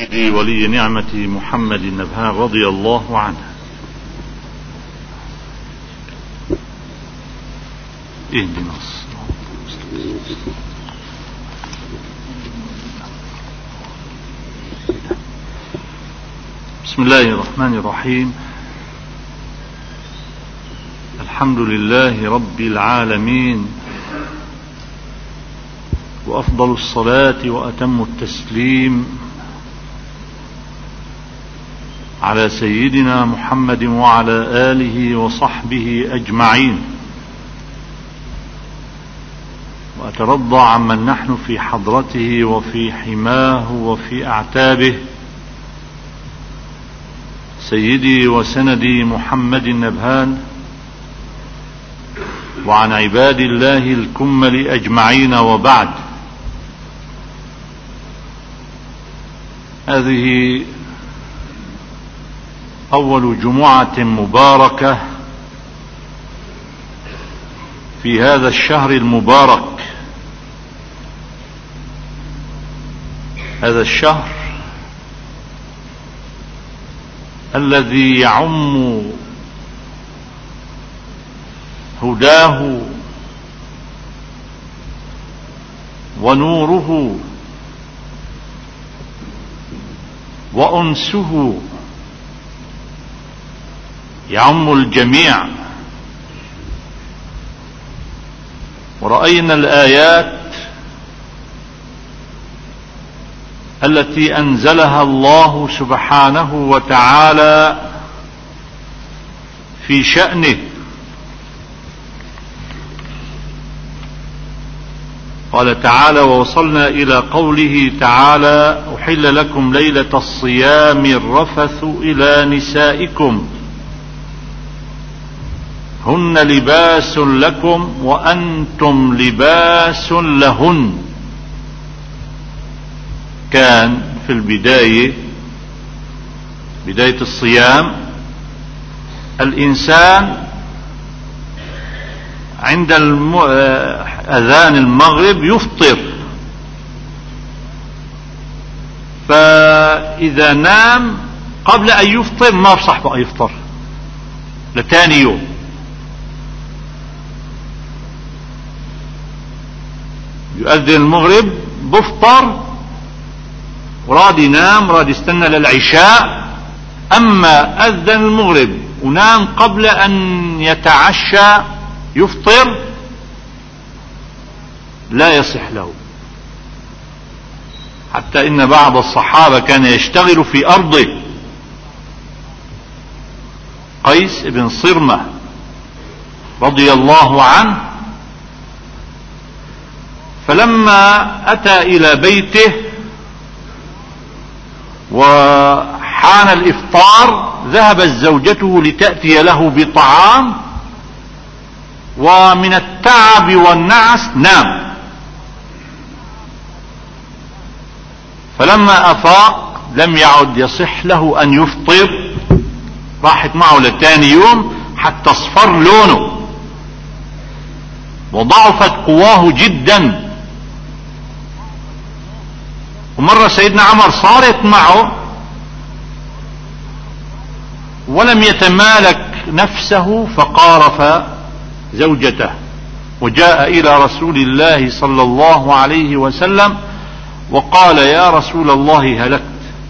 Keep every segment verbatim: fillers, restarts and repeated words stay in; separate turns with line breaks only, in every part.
سيدي ولي نعمة محمد النبهان رضي الله عنه. اهدنا الصراط المستقيم. بسم الله الرحمن الرحيم. الحمد لله رب العالمين، وأفضل الصلاة وأتم التسليم على سيدنا محمد وعلى آله وصحبه أجمعين. وأترضى عمن نحن في حضرته وفي حماه وفي أعتابه، سيدي وسندي محمد النبهان، وعن عباد الله الكمل أجمعين. وبعد، هذه أول جمعة مباركة في هذا الشهر المبارك، هذا الشهر الذي يعم هداه ونوره وأنسه يعم الجميع. ورأينا الآيات التي أنزلها الله سبحانه وتعالى في شأنه. قال تعالى: ووصلنا إلى قوله تعالى: أحل لكم ليلة الصيام الرفث إلى نسائكم هن لباس لكم وأنتم لباس لهن. كان في البداية، بداية الصيام، الإنسان عند أذان المغرب يفطر، فإذا نام قبل أن يفطر ما بصحبه أن يفطر لتاني يوم. يؤذن المغرب بفطر وراد ينام، راد يستنى للعشاء. أما أذن المغرب ونام قبل أن يتعشى يفطر لا يصح له. حتى إن بعض الصحابة كان يشتغل في أرضه، قيس بن صرمة رضي الله عنه، فلما أتى إلى بيته وحان الإفطار ذهبت زوجته لتأتي له بطعام، ومن التعب والنعس نام. فلما أفاق لم يعد يصح له أن يفطر، راحت معه لتاني يوم حتى اصفر لونه وضعفت قواه جدا. ومرة سيدنا عمر صارت معه ولم يتمالك نفسه فقارف زوجته، وجاء إلى رسول الله صلى الله عليه وسلم وقال: يا رسول الله هلكت.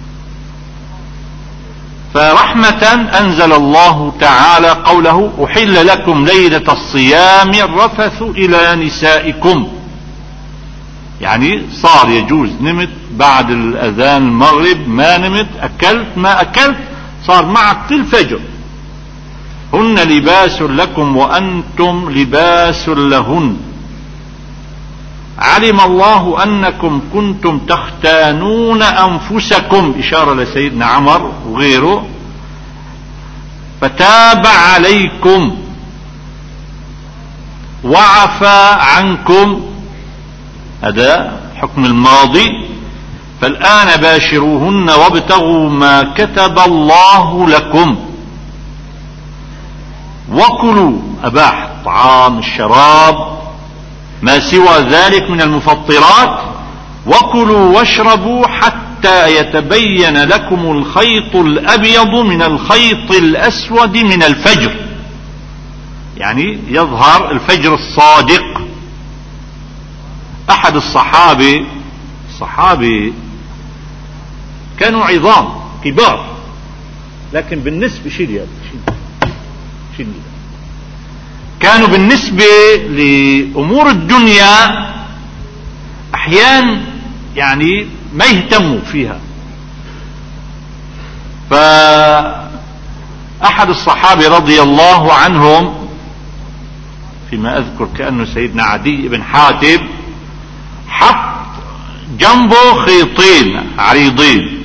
فرحمة أنزل الله تعالى قوله: أحل لكم ليلة الصيام الرفث إلى نسائكم. يعني صار يجوز، نمت بعد الأذان المغرب ما نمت، أكلت ما أكلت، صار معك الفجر. هن لباس لكم وأنتم لباس لهن. علم الله أنكم كنتم تختانون أنفسكم، إشارة لسيدنا عمر وغيره، فتاب عليكم وعفى عنكم. هذا حكم الماضي. فالآن باشروهن وابتغوا ما كتب الله لكم، وكلوا، أباح الطعام الشراب ما سوى ذلك من المفطرات، وكلوا واشربوا حتى حتى يتبين لكم الخيط الأبيض من الخيط الأسود من الفجر، يعني يظهر الفجر الصادق. أحد الصحابة الصحابة كانوا عظام كبار، لكن بالنسبة شيل شيل كانوا بالنسبة لأمور الدنيا أحيان يعني ما يهتموا فيها. فأحد الصحابة رضي الله عنهم فيما أذكر كأنه سيدنا عدي بن حاتم حط جنبه خيطين عريضين،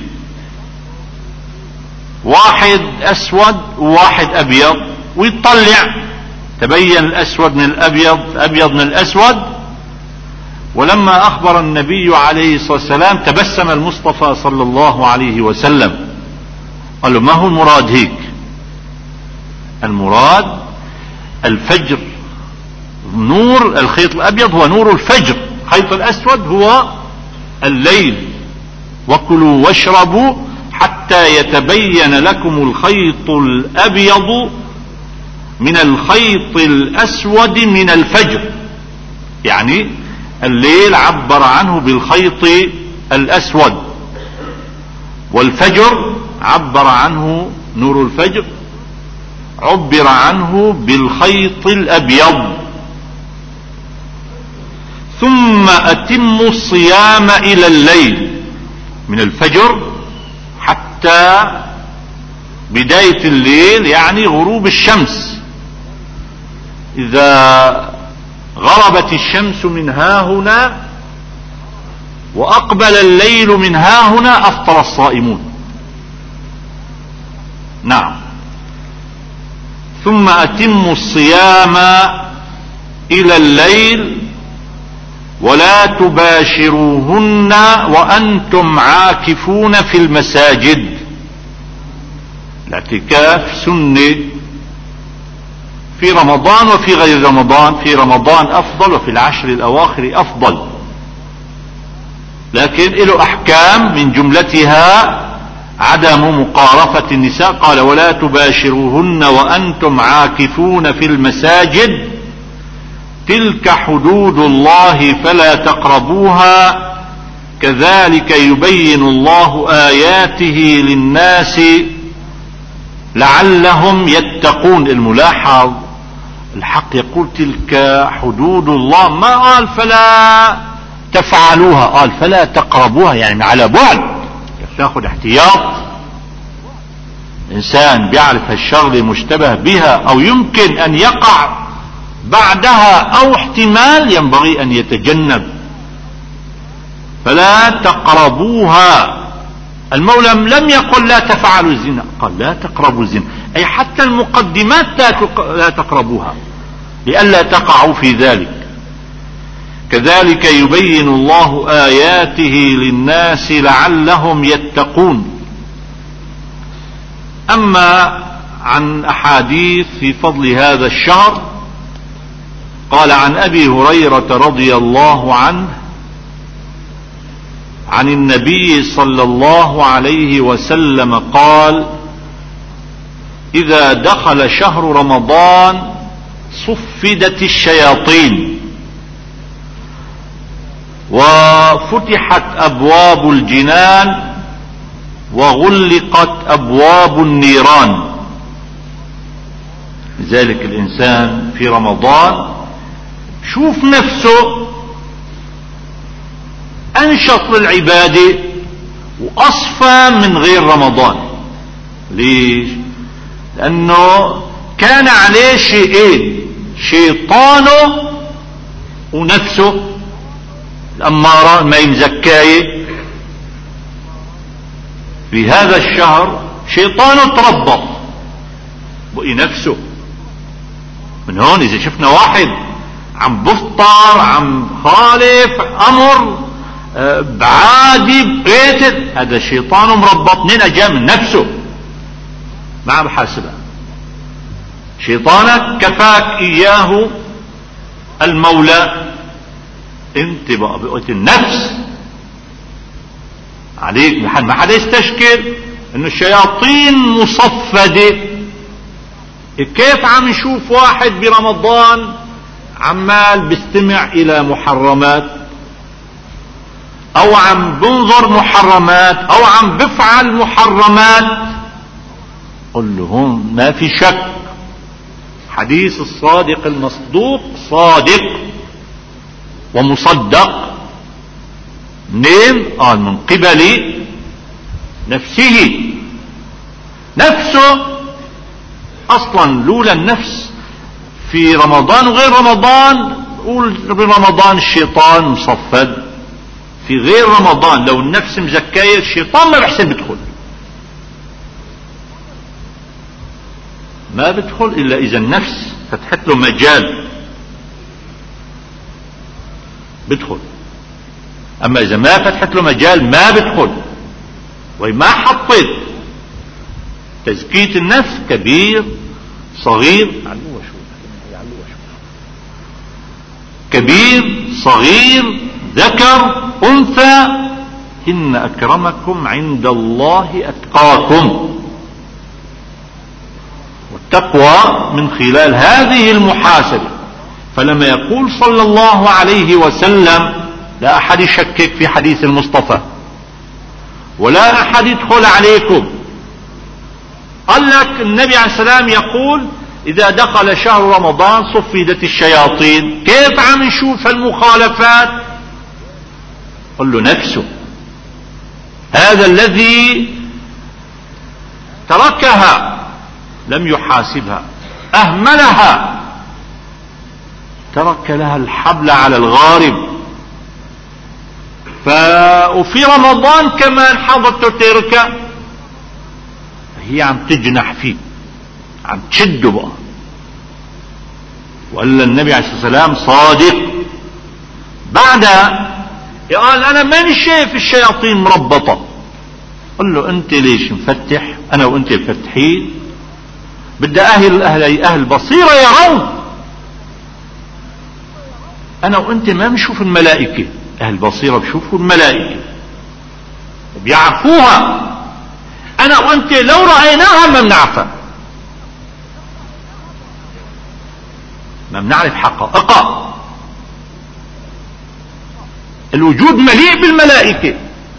واحد أسود وواحد أبيض، ويطلع تبين الأسود من الأبيض، الأبيض من الأسود. ولما أخبر النبي عليه الصلاة والسلام تبسم المصطفى صلى الله عليه وسلم، قال له: ما هو المراد هيك؟ المراد الفجر، نور الخيط الأبيض هو نور الفجر، الخيط الأسود هو الليل. وكلوا واشربوا حتى يتبين لكم الخيط الأبيض من الخيط الأسود من الفجر، يعني الليل عبر عنه بالخيط الأسود، والفجر عبر عنه نور الفجر عبر عنه بالخيط الأبيض. ثم أتموا الصيام إلى الليل، من الفجر حتى بداية الليل، يعني غروب الشمس. إذا غربت الشمس من ها هنا وأقبل الليل من ها هنا أفطر الصائمون. نعم. ثم أتموا الصيام إلى الليل ولا تباشروهن وأنتم عاكفون في المساجد. الاعتكاف سنة في رمضان وفي غير رمضان، في رمضان أفضل وفي العشر الأواخر أفضل، لكن له أحكام من جملتها عدم مقارفة النساء. قال: ولا تباشروهن وأنتم عاكفون في المساجد تلك حدود الله فلا تقربوها كذلك يبين الله آياته للناس لعلهم يتقون. الملاحظ الحق يقول تلك حدود الله، ما قال فلا تفعلوها، قال فلا تقربوها، يعني على بعد تاخذ احتياط. الإنسان بيعرف هالشغلة مشتبه بها أو يمكن أن يقع بعدها أو احتمال ينبغي أن يتجنب. فلا تقربوها. المولى لم يقل لا تفعلوا الزنا، قال لا تقربوا الزنا، أي حتى المقدمات لا تقربوها لئلا تقعوا في ذلك. كذلك يبين الله آياته للناس لعلهم يتقون. أما عن أحاديث في فضل هذا الشهر، قال عن أبي هريرة رضي الله عنه عن النبي صلى الله عليه وسلم قال: إذا دخل شهر رمضان صفدت الشياطين وفتحت أبواب الجنان وغلقت أبواب النيران. لذلك الإنسان في رمضان شوف نفسه أنشط للعبادة وأصفى من غير رمضان. ليش؟ لأنه كان عليه شيئين: شيطانه ونفسه الأمارة ما يمزكاية. في هذا الشهر شيطانه تربط بقي نفسه. من هون إذا شفنا واحد عم بفطر عم خالف أمر بعادي بقيتل، هذا شيطانه مربط. منين أجا؟ من نفسه، ما عم بحاسبها. شيطانك كفاك إياه المولى، انت بقى بقيت النفس عليك ما حدا يستشكل انه الشياطين مصفدة. كيف عم نشوف واحد برمضان عمال بيستمع الى محرمات او عم بنظر محرمات او عم بفعل محرمات؟ قل له هون ما في شك، حديث الصادق المصدوق صادق ومصدق. منين؟ قال من قبل نفسه. نفسه اصلا لولا النفس في رمضان وغير رمضان، قول برمضان الشيطان مصفد، في غير رمضان لو النفس مزكية الشيطان ما بحسن بدخل، ما بدخل الا اذا النفس فتحت له مجال بدخل، اما اذا ما فتحت له مجال ما بدخل. وما حطيت تزكية النفس كبير صغير، كبير صغير ذكر انثى، ان اكرمكم عند الله اتقاكم. والتقوى من خلال هذه المحاسبة. فلما يقول صلى الله عليه وسلم لا احد يشكك في حديث المصطفى ولا احد يدخل عليكم، قال لك النبي عليه السلام يقول اذا دخل شهر رمضان صفدت الشياطين. كيف عم نشوف المخالفات؟ قل له نفسه، هذا الذي تركها لم يحاسبها، اهملها، ترك لها الحبل على الغارب. ف... وفي رمضان كمان حضرته تركه، هي عم تجنح فيه، عم تشده بقى. وقال النبي عليه الصلاة والسلام صادق بعدها قال انا ماني شايف الشياطين مربطة. قل له انت ليش مفتح؟ انا وانت مفتحين، بدي اهل اهل اهل بصيرة يرون. انا وانت ما بنشوف الملائكة، اهل بصيرة بشوفوا الملائكة وبيعرفوها. انا وانت لو رأيناها ما بنعرفها، ما بنعرف حقائقها. الوجود مليء بالملائكة،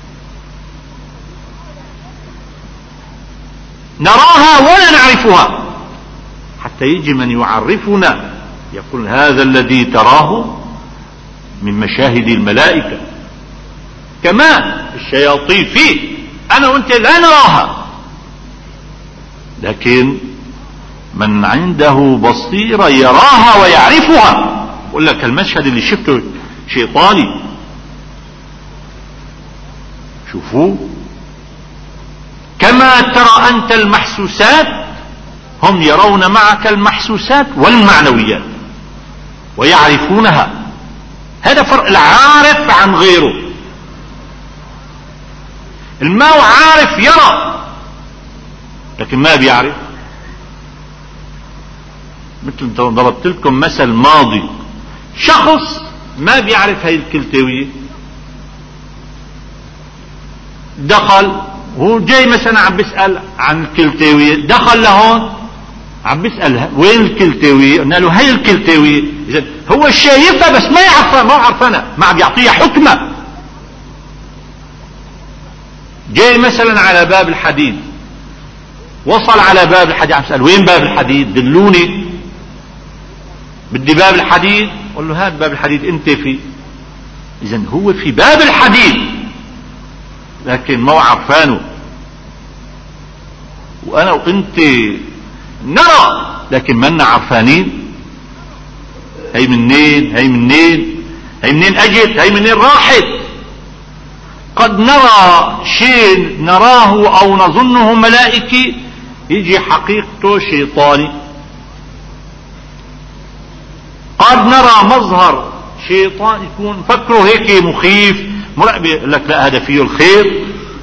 نراها ولا نعرفها، حتى يجي من يعرفنا يقول هذا الذي تراه من مشاهد الملائكة. كمان الشياطين فيه، انا وانت لا نراها، لكن من عنده بصيرة يراها ويعرفها. يقول لك المشهد اللي شفته شيطاني، شوفوه. كما ترى انت المحسوسات هم يرون معك المحسوسات والمعنويات ويعرفونها. هذا فرق العارف عن غيره. الماء عارف يرى لكن ما بيعرف. مثل ضربت لكم مثل ماضي، شخص ما بيعرف هاي الكلتاوية، دخل هو جاي مثلا عم بيسأل عن الكلتاوية، دخل لهون عم بيسأل وين الكلتاوية، قلنا له هاي الكلتاوية. إذا هو شايفها بس ما يعرفها، ما عرفنا، ما عم يعطيها حكمة. جاي مثلا على باب الحديد، وصل على باب الحديد عم يسأل وين باب الحديد، دلوني، بدي باب الحديد. قل له هات باب الحديد انت فيه. اذا هو في باب الحديد لكن ما عرفانه. وانا وانت نرى لكن ما عرفانين. هي منين هي منين هي منين اجت، هي منين راحت. قد نرى شيء نراه او نظنه ملائكي يجي حقيقته شيطاني. قد نرى مظهر شيطان يكون فكره هيك مخيف مراقبة، يقول لك لا هذا فيه الخير.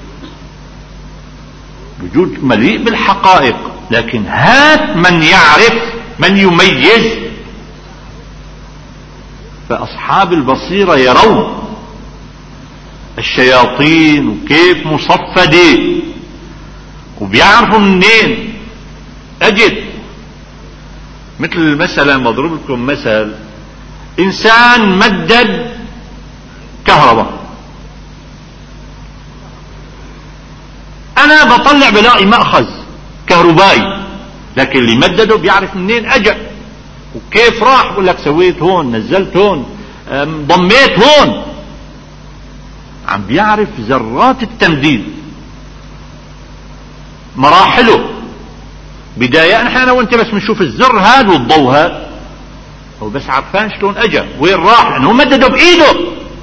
وجود مليء بالحقائق، لكن هات من يعرف، من يميز. فأصحاب البصيرة يرون الشياطين وكيف مصفدة، وبيعرفوا منين اجت. مثل مثلا بضرب لكم مثل، انسان مدد كهرباء، انا بطلع بلاقي مأخذ كهربائي، لكن اللي مدده بيعرف منين اجى وكيف راح. بقول لك سويت هون، نزلت هون، ضميت هون. عم بيعرف ذرات التمديد، مراحله، بداية. نحن انا وانت بس بنشوف الزر هذا والضوء هذا، هو بس عرفان شلون اجى وين راح، لانه مدده بايده.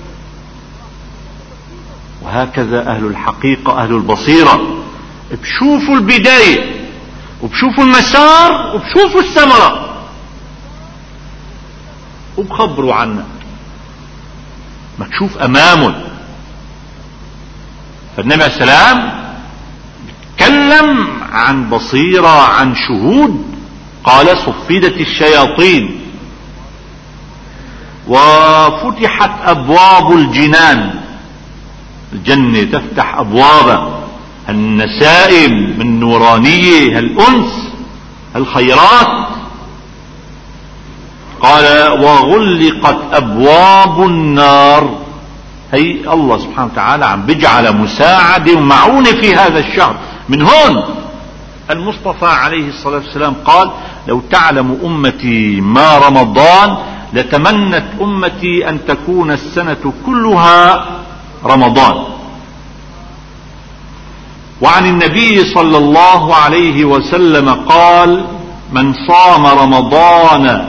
وهكذا اهل الحقيقة اهل البصيرة بشوفوا البداية وبشوفوا المسار وبشوفوا الثمرة وبخبروا عنها، ما تشوف امامهم. فالنبي عليه السلام بيتكلم عن بصيرة، عن شهود. قال صفدت الشياطين وفتحت ابواب الجنان، الجنة تفتح ابوابها، النسائم من نورانية، الانس، الخيرات. قال وغلقت ابواب النار. هي الله سبحانه وتعالى عم بيجعل مساعدة ومعونة في هذا الشهر. من هون المصطفى عليه الصلاة والسلام قال لو تعلم امتي ما رمضان لتمنت امتي ان تكون السنة كلها رمضان. وعن النبي صلى الله عليه وسلم قال من صام رمضان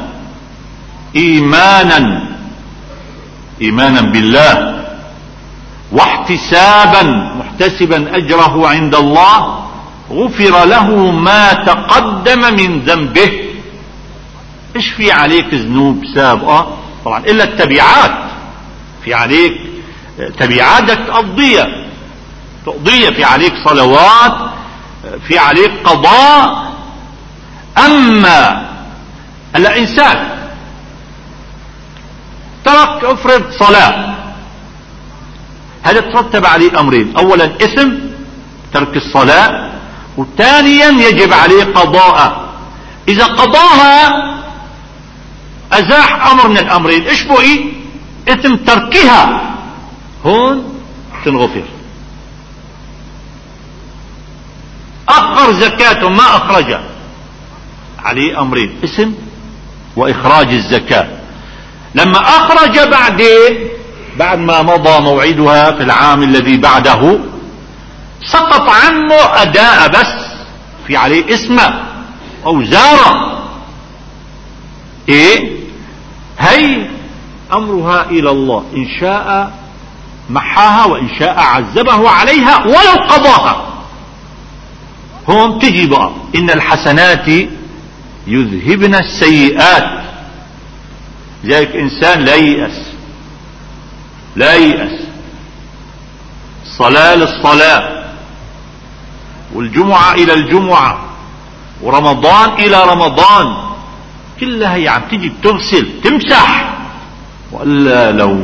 ايمانا ايمانا بالله واحتسابا محتسبا اجره عند الله غفر له ما تقدم من ذنبه. ايش في عليك ذنوب سابقة طبعا الا التبعات، في عليك تبعات بدك تقضيها تقضيها، في عليك صلوات، في عليك قضاء. اما الانسان ترك افرض صلاة، هذا ترتب عليه امرين: اولا اثم ترك الصلاة، وثانيا يجب عليه قضاء. اذا قضاها ازاح امر من الامرين، ايش بقي؟ اثم تركها، هون تنغفر. اخر زكاته ما اخرجها، عليه امرين: اثم واخراج الزكاة. لما اخرج بعدين بعد ما مضى موعدها في العام الذي بعده سقط عنه اداء، بس في عليه اسمه او زاره. ايه هي امرها الى الله، ان شاء محاها وان شاء عذبه عليها ولو قضاها. هون تجي بقى ان الحسنات يذهبن السيئات. ذلك انسان لا ييأس، لا ييأس. الصلاة للصلاة، والجمعة الى الجمعة، ورمضان الى رمضان، كلها هي عم تيجي بتغسل تمسح. وإلا لو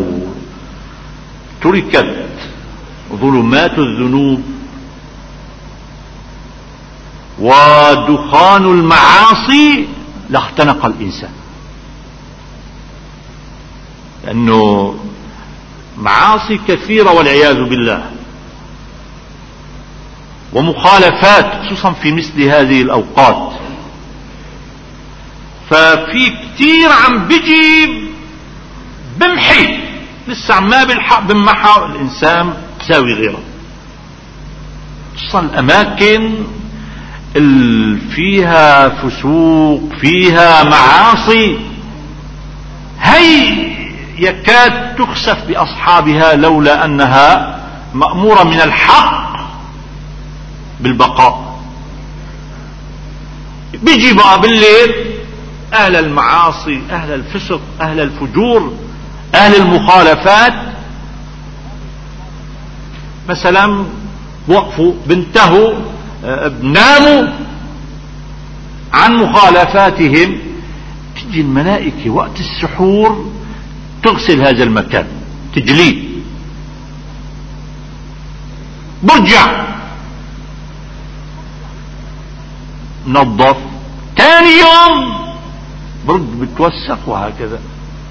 تركت ظلمات الذنوب ودخان المعاصي لاختنق الإنسان، لأنه معاصي كثيرة والعياذ بالله، ومخالفات خصوصا في مثل هذه الأوقات. ففي كتير عم بيجي بمحي، لسه ما بالحق بمحى الإنسان تساوي غيره. خصوصا الأماكن اللي فيها فسوق فيها معاصي، هي يكاد تخسف بأصحابها لولا أنها مأمورة من الحق بالبقاء. بيجي بقى بالليل أهل المعاصي، أهل الفسق، أهل الفجور، أهل المخالفات، مثلا وقفوا بانتهوا ناموا عن مخالفاتهم، تجي الملائكة وقت السحور تغسل هذا المكان، تجليه، برجع نظف، ثاني يوم برد بتوسخ، وهكذا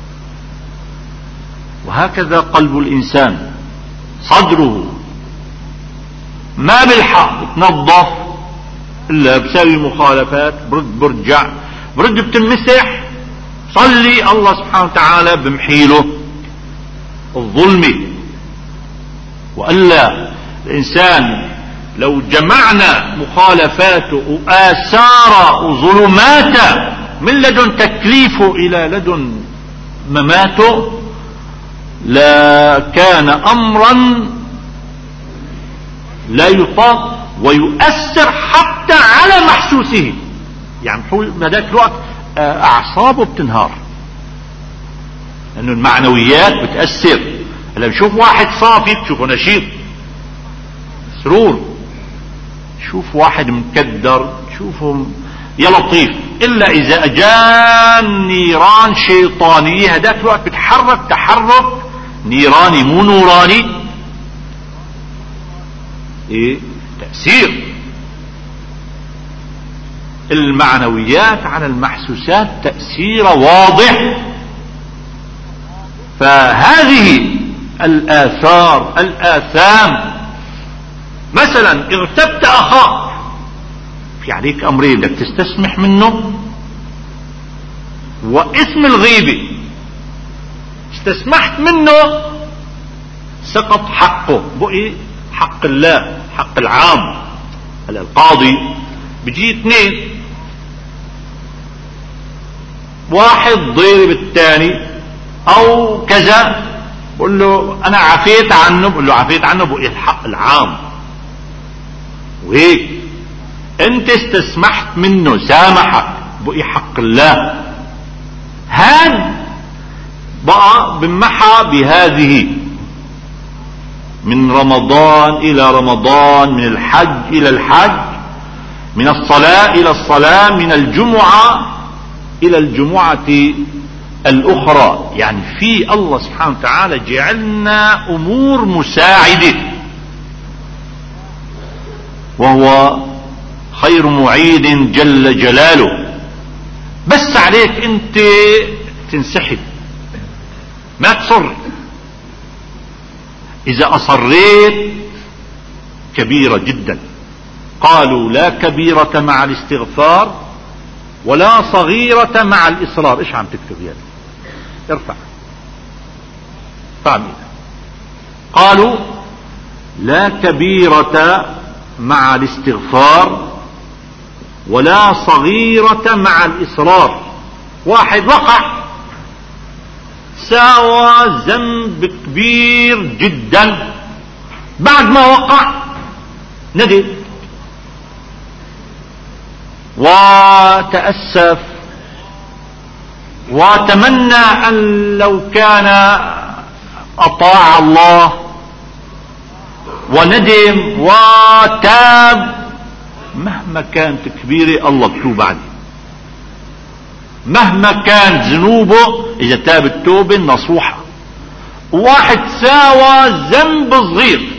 وهكذا قلب الإنسان، صدره ما بالحق تنظف إلا بسوي مخالفات، برد برجع، برد بتمسح، صلي الله سبحانه وتعالى بمحيله الظلم. وإلا الإنسان لو جمعنا مخالفاته وآثاره وظلماته من لدن تكليفه إلى لدن مماته لكان أمرا لا يطاق، ويؤثر حتى على محسوسه. يعني بهذاك الوقت أعصابه بتنهار، لأنه المعنويات بتأثر. لما بشوف واحد صافي بشوفه نشيط سرور، شوف واحد مكدر شوفه يا لطيف. إلا إذا أجان نيران شيطانية هذاك الوقت بتحرك تحرك نيراني مو نوراني، إيه تأثير المعنويات على المحسوسات تأثير واضح. فهذه الآثار الآثام، مثلا اغتبت أخاك، في عليك أمرين، بدك تستسمح منه، واسم الغيبة استسمحت منه سقط حقه، بقي حق الله حق العام. هلا القاضي بيجي اثنين، واحد ضرب الثاني او كذا، بقول له انا عفيت عنه، بقول له عفيت عنه بقي الحق العام. وهيك انت استسمحت منه سامحك بقي حق الله. هان بقى بمحى بهذه من رمضان الى رمضان، من الحج الى الحج، من الصلاة الى الصلاة، من الجمعة الى الجمعة الاخرى. يعني في الله سبحانه وتعالى جعلنا امور مساعدة، وهو خير معيد جل جلاله. بس عليك انت تنسحب، ما تصر. اذا اصريت كبيرة جدا. قالوا لا كبيرة مع الاستغفار ولا صغيرة مع الاصرار. ايش عم تكتب يا ارفع فاهمين؟ قالوا لا كبيرة مع الاستغفار ولا صغيرة مع الإصرار. واحد وقع ساوى ذنب كبير جدا، بعد ما وقع ندم وتأسف وتمنى أن لو كان أطاع الله، وندم وتاب. مهما كانت كبيرة الله بتوب عليه، مهما كانت ذنوبه إذا تاب التوبة النصوحة. واحد ساوى ذنب صغير،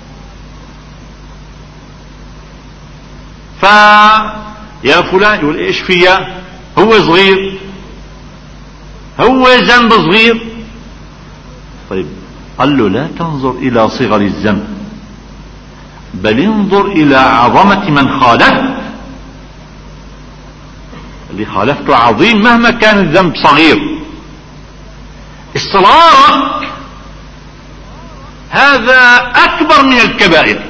فيا فلان يقول ايش فيها، هو صغير، هو ذنب صغير. طيب قال له لا تنظر الى صغر الذنب، بل انظر الى عظمة من خالفت. اللي خالفته عظيم مهما كان الذنب صغير. اصرارك هذا اكبر من الكبائر.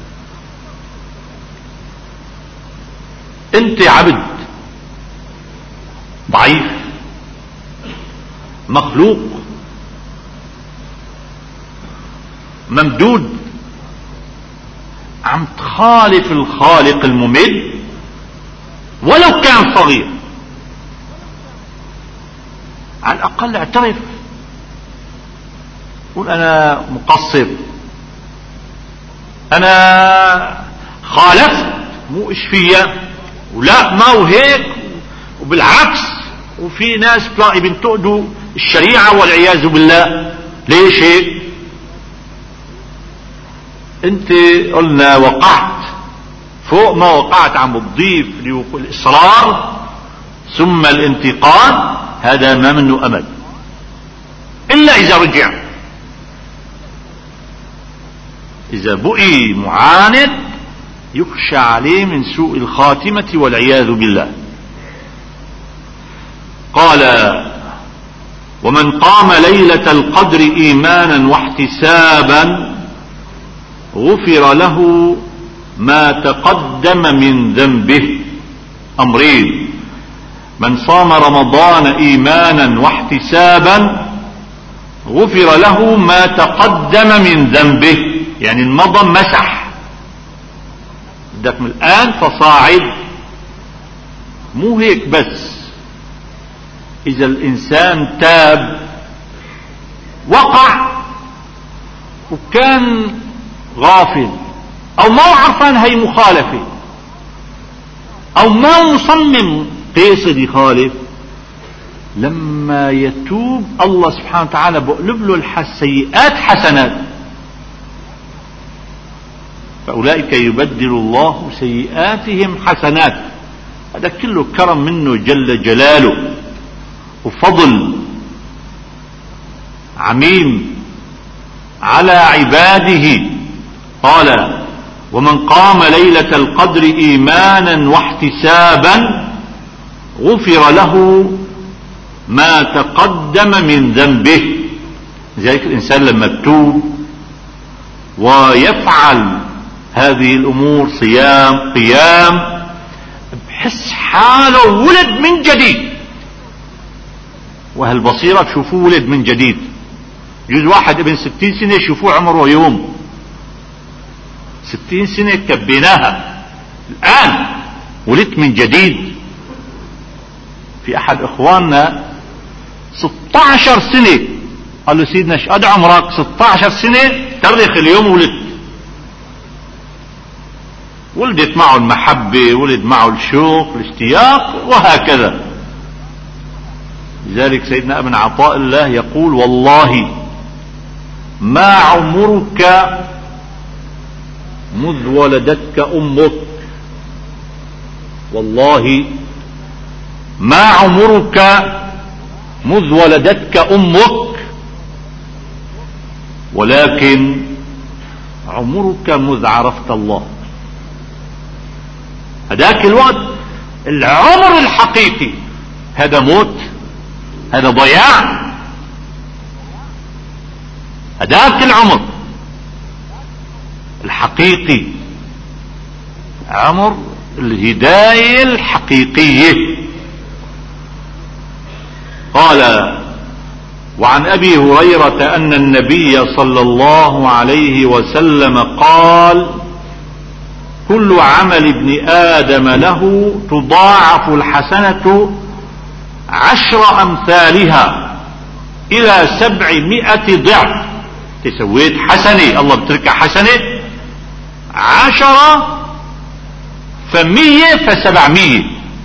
انت عبد ضعيف مخلوق ممدود، عم تخالف الخالق الممد ولو كان صغير. على الاقل اعترف، قول انا مقصر، انا خالفت، مو ايش فيا، ولا ما هو هيك وبالعكس. وفي ناس تلاقي بينتقدوا الشريعة والعياذ بالله. ليش هيك؟ انت قلنا وقعت فوق ما وقعت، عم بتضيف الإصرار ثم الانتقام، هذا ما منه أمل إلا إذا رجع. إذا بقي معاند يخشى عليه من سوء الخاتمة والعياذ بالله. قال: ومن قام ليلة القدر إيمانا واحتسابا غفر له ما تقدم من ذنبه. أمرين: من صام رمضان إيمانا واحتسابا غفر له ما تقدم من ذنبه، يعني المضى مسح، بدك من الآن فصاعد. مو هيك بس، إذا الإنسان تاب وقع وكان غافل أو ما عرفان هي مخالفة أو ما مصمم قيصد يخالف، لما يتوب الله سبحانه وتعالى بقلب له السيئات حسنات، فأولئك يبدل الله سيئاتهم حسنات. هذا كله كرم منه جل جلاله وفضل عميم على عباده. قال: ومن قام ليلة القدر إيمانا واحتسابا غفر له ما تقدم من ذنبه. لذلك الإنسان لما يتوب ويفعل هذه الأمور، صيام، قيام، بحس حاله ولد من جديد. وهالبصيرة تشوفوه ولد من جديد. يجوز واحد ابن ستين سنة يشوفوه عمره يوم. ستين سنة كبيناها، الآن ولدت من جديد. في أحد إخواننا ستة عشر سنة، قال له: سيدنا ايش قد عمرك؟ ستة عشر سنة. تاريخ اليوم ولدت. ولدت معه المحبة، ولد معه الشوق، الاشتياق، وهكذا. لذلك سيدنا ابن عطاء الله يقول: والله ما عمرك مذ ولدتك أمك، والله ما عمرك مذ ولدتك أمك، ولكن عمرك مذ عرفت الله. هذاك الوقت العمر الحقيقي، هذا موت، هذا ضياع. هذاك العمر الحقيقي عمر الهداية الحقيقية. قال: وعن أبي هريرة أن النبي صلى الله عليه وسلم قال: كل عمل ابن آدم له تضاعف الحسنة عشر أمثالها إلى سبعمائة ضعف. تسويت حسنة الله بتركها حسنة، عشرة فمية فسبعمية،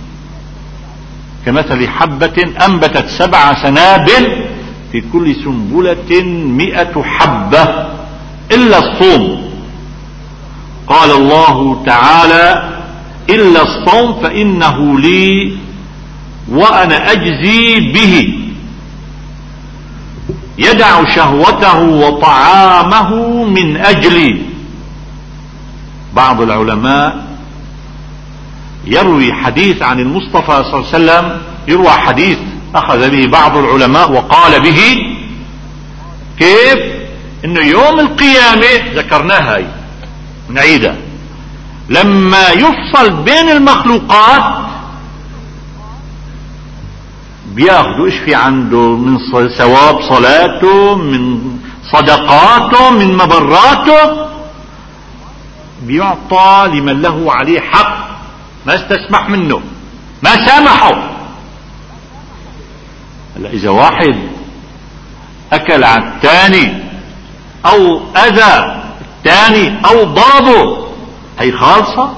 كمثل حبة أنبتت سبع سنابل في كل سنبلة مئة حبة إلا الصوم. قال الله تعالى: إلا الصوم فإنه لي وأنا أجزي به، يدع شهوته وطعامه من أجلي. بعض العلماء يروي حديث عن المصطفى صلى الله عليه وسلم، يروى حديث أخذ به بعض العلماء وقال به كيف إنه يوم القيامة، ذكرناها هاي نعيدها، لما يفصل بين المخلوقات بياخدوا ايش في عنده من ثواب صلاته، من صدقاته، من مبراته، بيعطى لمن له عليه حق، ما استسمح منه، ما سامحه. هلا اذا واحد اكل على الثاني او اذى الثاني او ضربه، هي خالصة،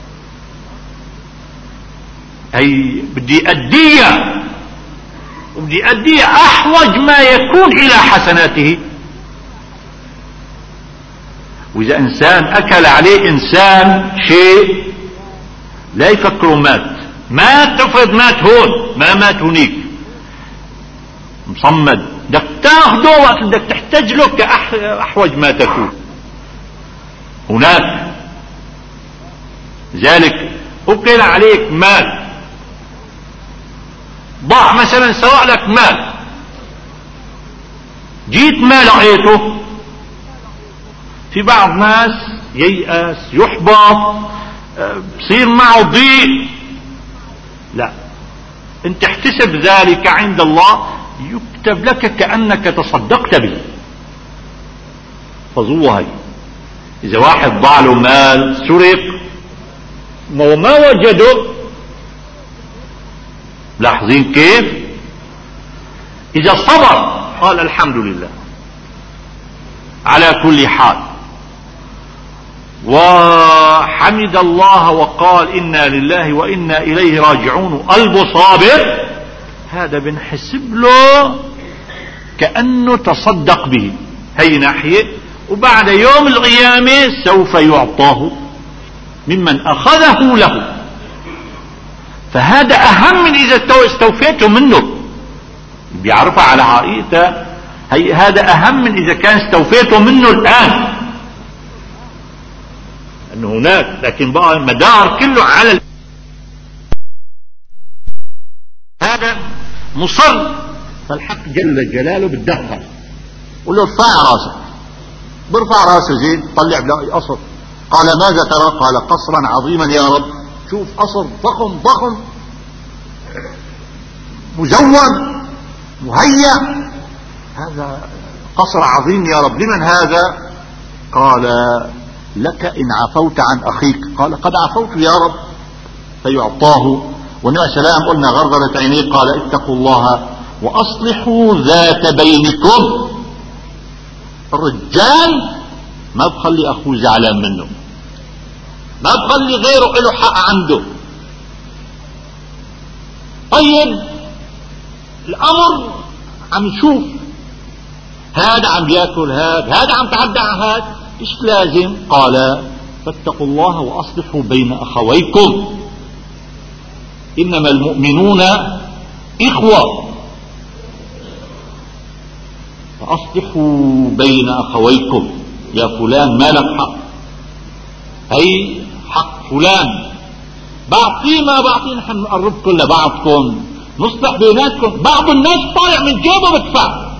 هي بدي اديها، وبدي اديها احوج ما يكون الى حسناته. وإذا إنسان أكل عليه إنسان شيء لا يفكروا مات مات تفرض مات هون ما مات هنيك مصمد بدك تاخده وقت بدك تحتاج له كأحوج ما تكون هناك. ذلك أكل عليك مال ضاع مثلا سواء لك مال جيت ما لقيته. في بعض ناس ييأس يحبط بصير معه ضيق. لا انت احتسب ذلك عند الله يكتب لك كأنك تصدقت به. فظوها هي اذا واحد ضاع له مال سرق وما وجده لاحظين كيف اذا صبر قال الحمد لله على كل حال وحمد الله وقال إنا لله وإنا إليه راجعون قلبه صابر هذا بنحسب له كأنه تصدق به. هي ناحية. وبعد يوم القيامة سوف يعطاه ممن أخذه له. فهذا أهم من إذا استوفيته منه بيعرفها على حقيقته. هي هذا أهم من إذا كان استوفيته منه الآن أنه هناك. لكن بقى المدار كله على ال... هذا مصر. فالحق جل جلاله بتدخل قل له ارفع راسك. برفع راسه زين طلع بلاقي قصر. قال ماذا ترى؟ قال قصرا عظيما يا رب. شوف قصر ضخم ضخم مزود مهيأ. هذا قصر عظيم يا رب. لمن هذا؟ قال لك إن عفوت عن أخيك. قال قد عفوت يا رب. فيعطاه. والنبي عليه السلام قلنا غرغرت عينيه قال اتقوا الله وأصلحوا ذات بينكم. الرجال ما بخلي أخوه زعلان منه ما بخلي غيره له حق عنده. طيب الأمر عم نشوف هذا عم بياكل هذا هذا عم تعدى على هذا ايش لازم؟ قال فاتقوا الله واصلحوا بين اخويكم انما المؤمنون اخوة فاصلحوا بين اخويكم. يا فلان ما لك حق هي حق فلان بعطيه ما بعطيه نحن نقربكم لبعضكم نصلح بيناتكم. بعض الناس طالع من جيبه بدفع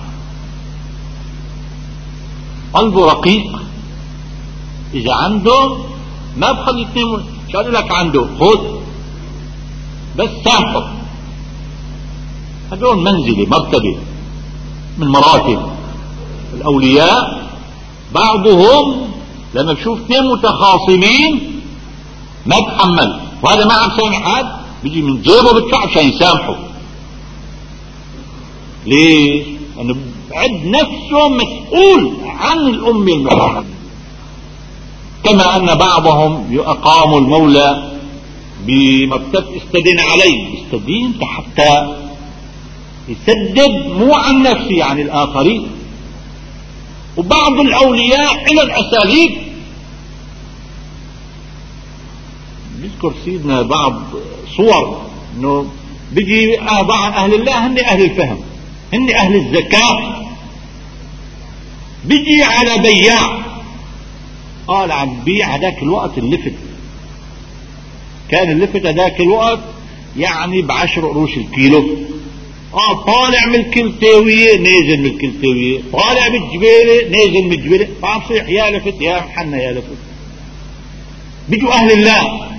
قلبه رقيق. اذا عنده ما بخلي اثنين شو قال لك عنده خذ بس سامحه. هذول منزلة مرتبة من مراتب الاولياء. بعضهم لما بشوف اثنين متخاصمين ما بتحمل وهذا ما عم سامح هذا بيجي من جيبه بدفع عشان يسامحه. ليش؟ لانه عد نفسه مسؤول عن الأمة المحمدية. كما أن بعضهم أقاموا المولى بمرتبة استدين عليه. استدين حتى يسدد مو عن نفسه عن الآخرين. وبعض الأولياء إلى الأساليب. نذكر سيدنا بعض صور انه بيجي بعض اهل الله هن اهل الفهم هن اهل الذكاء. بيجي على بياع قال عم بيع هذاك الوقت اللفت. كان اللفت هذاك الوقت يعني بعشر قروش الكيلو. اه طالع من الكلتاوية نازل من الكلتاوية طالع بالجبيلة نازل من الجبيلة. فعم صيح يا لفت يا حنا يا لفت. بيجوا اهل الله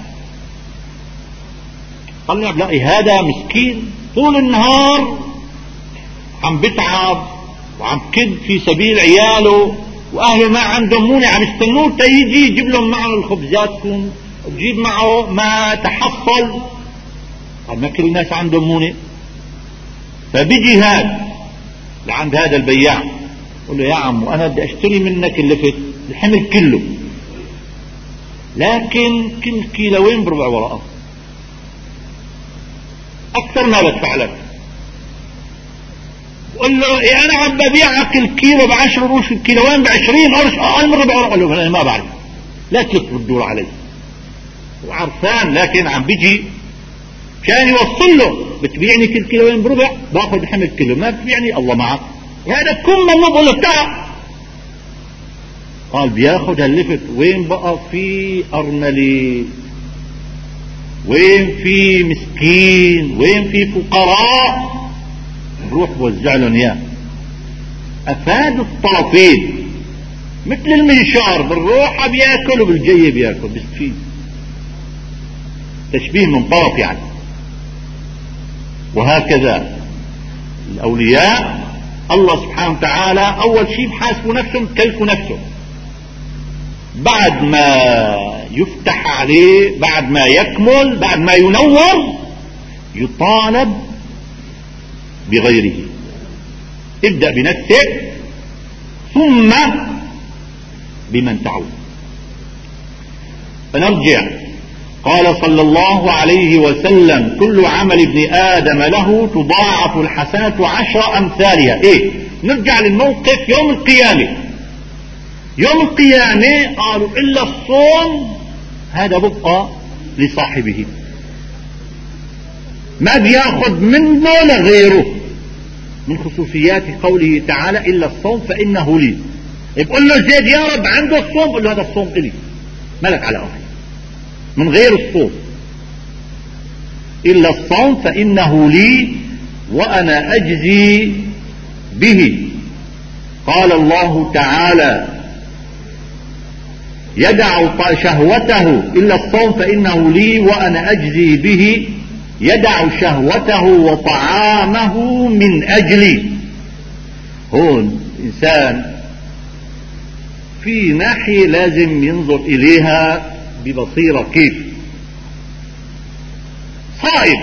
طلع بلاقي هذا مسكين طول النهار عم بتعب وعم كد في سبيل عياله واهله ما عندهم مونة عم يستنوه تيجي يجيب لهم معه الخبزاتكم ويجيب معه ما تحصل. ما كل الناس عندهم مونة. فبيجي هذا لعند هذا البياع يقول له يا عم انا بدي اشتري منك اللفت الحمل كله لكن كل كيلوين بربع ورقة أكثر ما بدفع لك. بتقول له إيه انا عم ببيعك الكيلو بعشر قروش، الكيلوين بعشرين قرش، اقل من ربع قرش. له انا ما بعرف، لا تلف الدور علي، وعرفان لكن عم بيجي كان يوصل له بتبيعني كل كيلوين بربع، باخذ حمل كيلو، ما بتبيعني الله معك، هذا كم من بقول له تعال. قال بياخذ هاللفت. وين بقى في أرملة، وين في مسكين، وين في فقراء، بروح بوزع لهم اياه. افاد الطرفين مثل المنشار، بالروحة بياكل وبالجية بياكل، بستفيد. تشبيه من طرف يعني. وهكذا الأولياء الله سبحانه وتعالى أول شيء بحاسبوا نفسهم، بكلفوا نفسهم، بعد ما يفتح عليه، بعد ما يكمل، بعد ما ينور، يطالب بغيره. ابدأ بنفسك ثم بمن تعود. فنرجع. قال صلى الله عليه وسلم: كل عمل ابن آدم له تضاعف الحسنة عشر أمثالها. ايه، نرجع للموقف يوم القيامة. يوم القيامة قالوا إلا الصوم، هذا بقى لصاحبه، ما بياخذ منه لغيره، من خصوصيات قوله تعالى: إلا الصوم فإنه لي. يقول له زيد يا رب عنده الصوم، قل له هذا الصوم إلي، ملك على أخي، من غير الصوم. إلا الصوم فإنه لي وأنا أجزي به. قال الله تعالى: يدع شهوته، إلا الصوم فإنه لي وأنا أجزي به، يدع شهوته وطعامه من أجلي. هون إنسان في ناحية لازم ينظر إليها ببصيرة. كيف؟ صائم،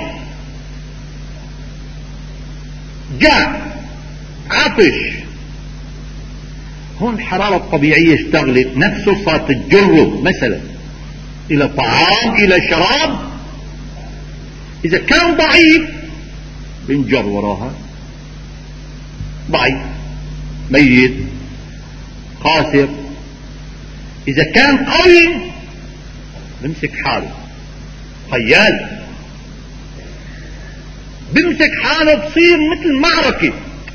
جاع، عطش، هون الحرارة الطبيعية اشتغلت، نفسه صارت تجره مثلا إلى طعام، إلى شراب. إذا كان ضعيف بنجر وراها، ضعيف، ميت، خاسر. إذا كان قوي بمسك حاله، خيال، بمسك حاله، بصير مثل معركة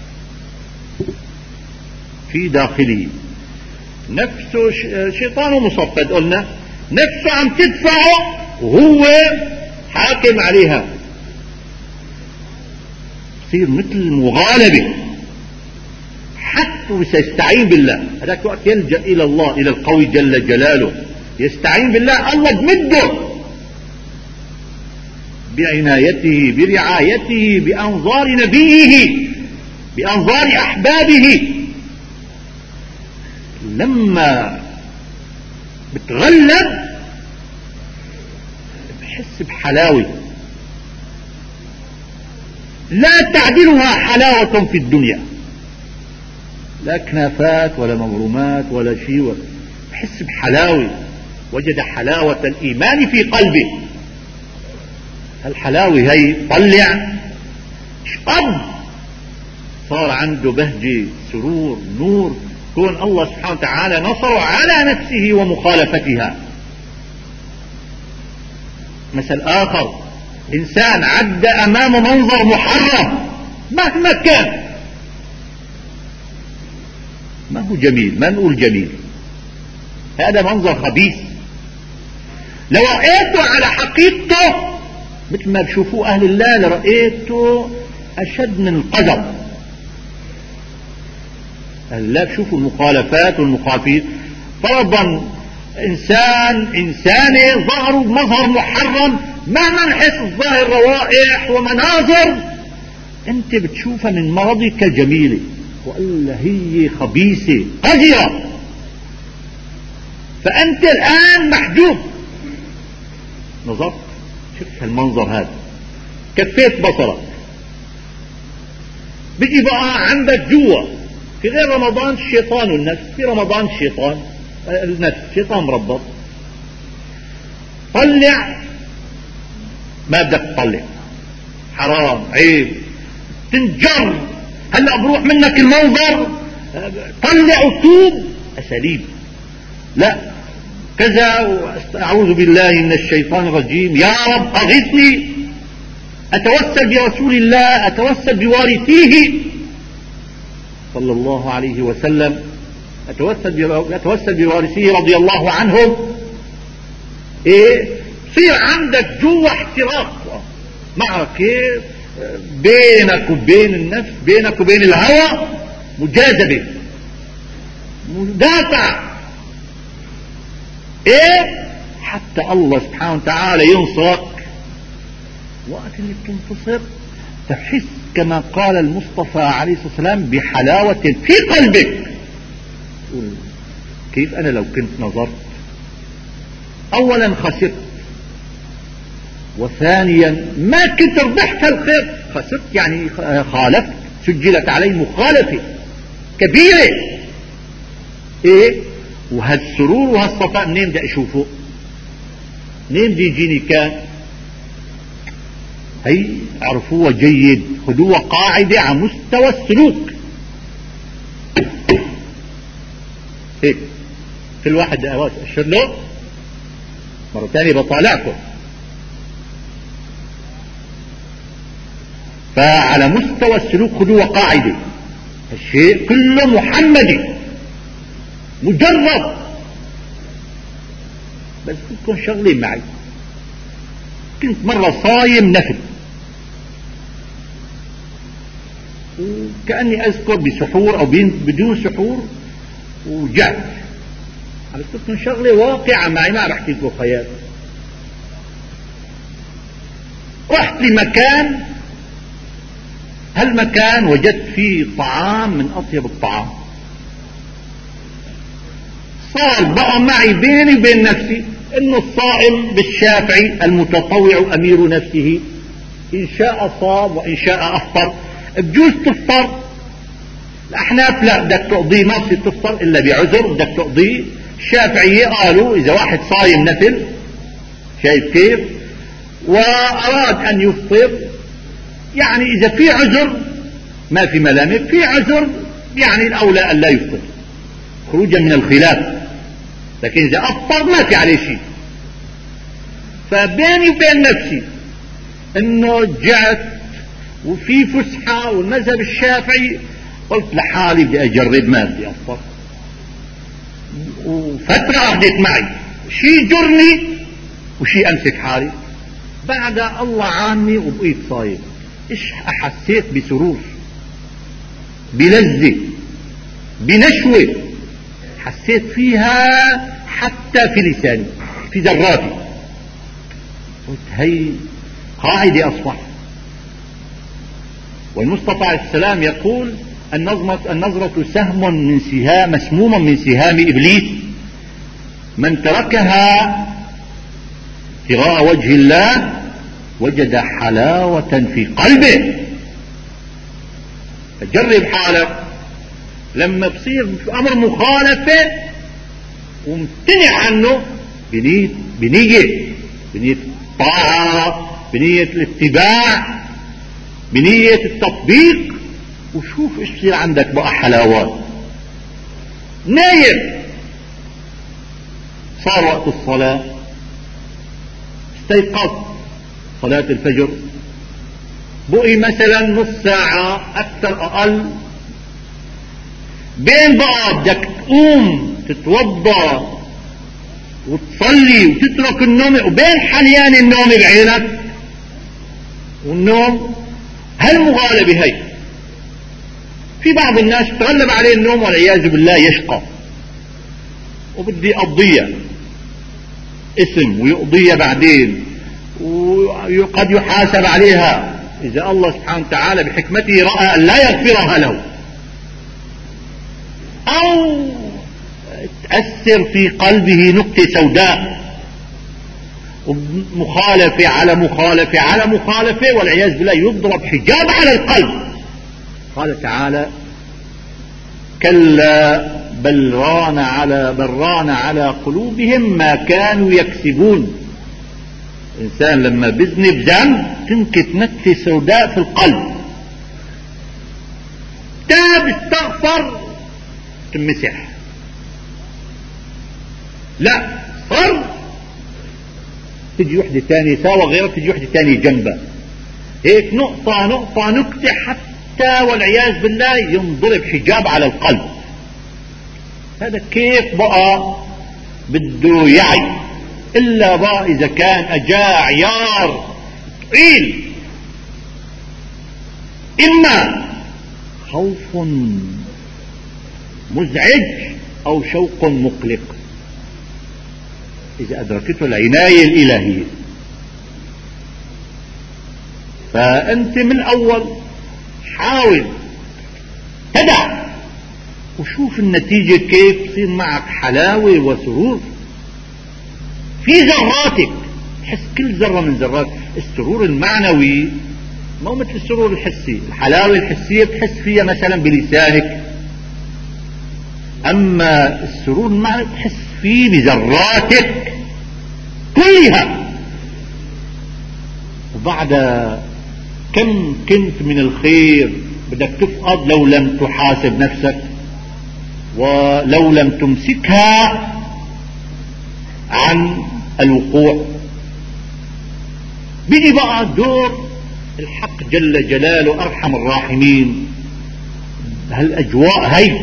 في داخله. نفسه شيطانه مصفد، قلنا نفسه عم تدفعه وهو حاكم عليها، بصير مثل مغالبة. حتى سيستعين بالله، هذاك وقت يلجأ إلى الله، إلى القوي جل جلاله، يستعين بالله، الله بمده بعنايته، برعايته، بأنظار نبيه، بأنظار أحبابه. لما بتغلب بحس بحلاوة لا تعدلها حلاوة في الدنيا، لا كنافات ولا مبرومات ولا شيء، بحس بحلاوة. وجد حلاوة الإيمان في قلبه. الحلاوة هي طلع شقب، صار عنده بهجة، سرور، نور، كون الله سبحانه وتعالى نصره على نفسه ومخالفتها. مثل آخر: إنسان عد أمامه منظر محرم مهما كان، ما هو جميل، ما نقول جميل، هذا منظر خبيث. لو رأيته على حقيقته مثل ما بشوفوه أهل الله، لرأيته أشد من القدر. أهل الله بشوفوا المخالفات والمخالفين. فرضا إنسان إنسانة ظهروا بمظهر محرم، مهما نحس الظاهر روائح ومناظر أنت بتشوفها من ماضيك جميلة، وإلا هي خبيثة قذرة. فأنت الآن محجوب، نظرت شفت المنظر هذا، كفيت بصرك، بيجي بقى عندك جوا في غير رمضان الشيطان والنفس، في رمضان الشيطان النفس، الشيطان مربط، طلع ما بدك تطلع، حرام، عيب، تنجر،
هلا بروح منك المنظر، طلع وتوب، أساليب. لا كذا، أعوذ بالله من الشيطان الرجيم، يا رب أغثني، أتوسل برسول الله، أتوسل بوارثيه صلى الله عليه وسلم، أتوسل أتوسل بوارثيه رضي الله عنهم. إيه صير عندك جوا احتراق، معركة بينك وبين النفس، بينك وبين الهوى، مجاذبة، مدافع. ايه حتى الله سبحانه وتعالى ينصرك. وقت اللي بتنتصر تحس كما قال المصطفى عليه الصلاة والسلام بحلاوة في قلبك. كيف انا لو كنت نظرت، اولا خسرت، وثانيا ما كنت ربحت الخير، خسرت يعني خالفت، سجلت علي مخالفة كبيرة. ايه وهالسرور وهالصفاء منين بدي اشوفه؟ منين بدي يجيني؟ كان هي اعرفوها جيد، خذوها قاعدة على مستوى السلوك. هيك كل واحد اشر له مرة ثانية بطالعكم. فعلى مستوى السلوك خذوها قاعدة، الشيء كله محمدي مجرد. بس بدكم شغلين معي. كنت مرة صايم نفل، وكأني أذكر بسحور أو بدون سحور، وجعت. عرفت لكم شغلة واقعة معي، ما بحكي لكم خيال. رحت لمكان، هالمكان وجدت فيه طعام من أطيب الطعام. صار بقى معي بيني وبين نفسي انه الصائم بالشافعي المتطوع امير نفسه، ان شاء صام وان شاء افطر. بجوز تفطر، الاحناف لا، بدك تقضيه، ما بصير تفطر الا بعذر، بدك تقضيه. الشافعية قالوا اذا واحد صايم نفل، شايف كيف، واراد ان يفطر، يعني اذا في عذر ما في ملامه، في عذر يعني الاولى ان لا يفطر خروجا من الخلاف، لكن اذا افطر ما في عليه شيء. فبيني وبين نفسي انه جعت وفي فسحة والمذهب الشافعي، قلت لحالي بدي اجرب، ما بدي افطر. وفترة اخذت معي شيء جرني وشيء امسك حالي. بعد الله عامي وبقيت صايم، ايش احسيت بسرور، بلذة، بنشوة حسيت فيها حتى في لساني، في ذراتي. قلت هي قاعدة أصبح. والمصطفى عليه السلام يقول النظرة, النظرة سهم من سهام، مسموم من سهام إبليس، من تركها ابتغاء وجه الله وجد حلاوة في قلبه. فجرب حالك لما بصير أمر مخالفة وممتنع عنه بنية بنية بنية الطاعة، بنية الاتباع، بنية التطبيق، وشوف ايش بصير عندك بقى حلاوات. نايم، صار وقت الصلاة، استيقظ صلاة الفجر، بقي مثلا نص ساعة أكثر أقل، بين بقى بدك تقوم تتوضا وتصلي وتترك النوم، وبين حليان النوم بعينك والنوم، هالمغالبة هي. في بعض الناس تغلب عليه النوم والعياذ بالله يشقى، وبدي يقضيها اسم ويقضيها بعدين، وقد يحاسب عليها إذا الله سبحانه وتعالى بحكمته رأى أن لا يغفرها له، أو تأثر في قلبه نقطة سوداء، مخالفة على مخالفة على مخالفة، والعياذ بالله يضرب حجاب على القلب. قال تعالى كلا بل ران على بل ران على قلوبهم ما كانوا يكسبون. الإنسان لما بذنب ذنب تنكت نكتة سوداء في القلب. تاب استغفر تمسح، لا صر تجي وحدة تانية ساوى غيرها، تجي وحدة تانية جنبها، هيك نقطة نقطة نكتة حتى والعياذ بالله ينضرب حجاب على القلب. هذا كيف بقى بده يعي؟ إلا بقى إذا كان أجاء عيار ثقيل، إما خوف مزعج أو شوق مقلق، إذا أدركته العناية الإلهية. فأنت من الأول حاول تدع وشوف النتيجة كيف تصير معك حلاوة وسرور في ذراتك، تحس كل ذرة من ذرات. السرور المعنوي مو مثل السرور الحسي، الحلاوة الحسية بتحس فيها مثلا بلسانك، أما السرور المعنوي بتحس فيه بذراتك كلها. وبعد كم كنت من الخير بدك تفقد لو لم تحاسب نفسك ولو لم تمسكها عن الوقوع. بيجي بقى دور الحق جل جلاله أرحم الراحمين. هالأجواء هي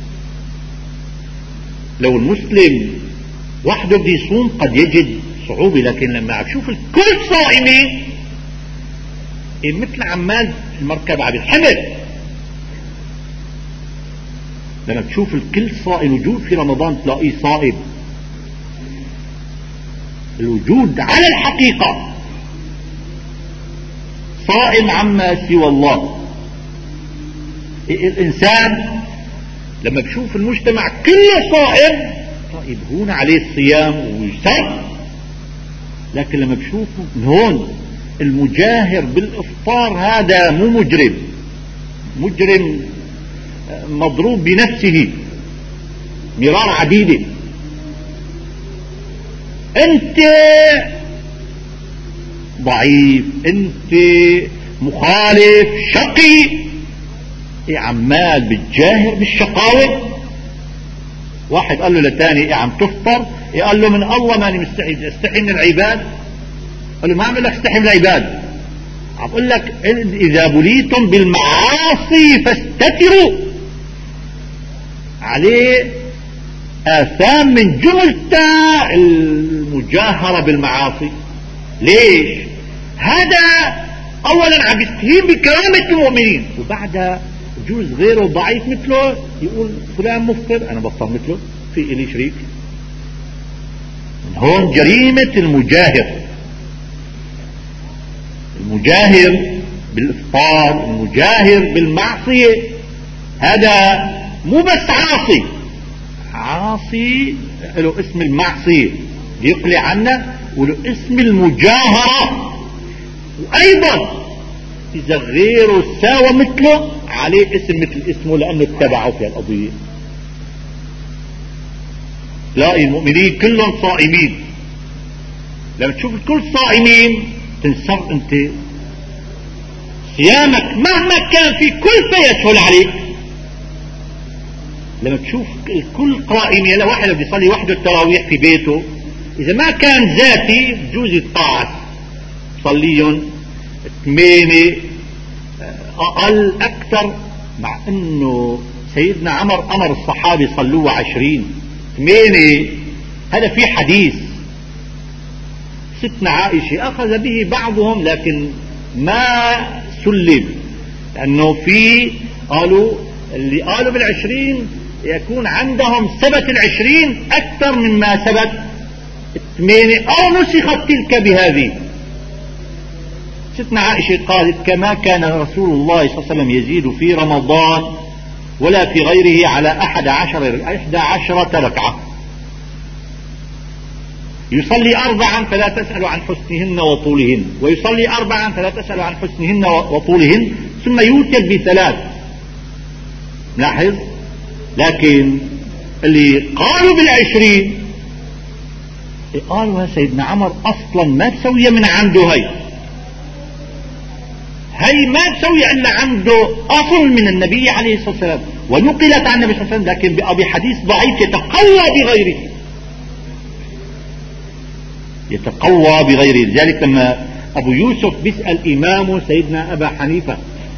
لو المسلم وحده بده يصوم قد يجد صعوبة، لكن لما بشوف الكل صائمين مثل عمال المركب على الحمل، لما تشوف الكل صائم، وجود في رمضان تلاقيه صائم، الوجود على الحقيقة صائم عما سوى الله. الإنسان لما بشوف المجتمع كله صائم طيب هون عليه الصيام ويسر، لكن لما بشوفه من هون المجاهر بالإفطار هذا مو مجرم، مجرم مضروب بنفسه مرار عديدة. انت ضعيف، انت مخالف شقي، ايه عمال بتجاهر بالشقاوة. واحد قال له لتاني ايه عم تفطر؟ ايه قال له من الله ماني مستحي، استحي من العباد. قال له ما عم اقول لك استحي من العباد، عم اقول لك اذا بليتم بالمعاصي فاستتروا. عليه آثام من جملتها المجاهرة بالمعاصي. ليش؟ هذا اولا عم يستهين بكرامة المؤمنين، وبعدها بجوز غيره ضعيف مثله يقول فلان مفطر انا بفطر مثله، في الي شريك. من هون جريمة المجاهر، المجاهر بالإفطار، المجاهر بالمعصية، هذا مو بس عاصي، عاصي له اسم المعصية يقلع عنه، وله اسم المجاهرة. وأيضا إذا غيره ساوى مثله عليه اسم مثل اسمه لأنه اتبعه في القضية. تلاقي المؤمنين كلهم صائمين، لما تشوف الكل صائمين تنسر انت صيامك مهما كان في كل يسهل عليك. لما تشوف الكل قائم، يلا واحد بده يصلي وحده التراويح في بيته، اذا ما كان ذاتي بجوز يتطاعس صليهم ثمانية اقل اكثر، مع انه سيدنا عمر امر الصحابة صلوا عشرين. ثمانية هذا في حديث ستنا عائشة اخذ به بعضهم لكن ما سلم، لانه في قالوا اللي قالوا بالعشرين يكون عندهم ثبت العشرين اكثر مما ثبت الثمانية او نسخت تلك بهذه. ستنا عائشة قالت كما كان رسول الله صلى الله عليه وسلم يزيد في رمضان ولا في غيره على أحد عشر إحدى عشرة ركعة، يصلي أربعا فلا تسأل عن حسنهن وطولهن، ويصلي أربعا فلا تسأل عن حسنهن وطولهن، ثم يوتر بثلاث. لاحظ، لكن اللي قالوا بالعشرين قالوا سيدنا عمر أصلا ما تسوي من عنده هي، هي ما تسوي إلا عنده أصل من النبي عليه الصلاة والسلام ونقلت عن النبي صلى الله عليه وسلم، لكن بحديث ضعيف يتقوى بغيره، يتقوى بغيره. لذلك لما أبو يوسف بيسأل إمامه سيدنا أبا حنيفة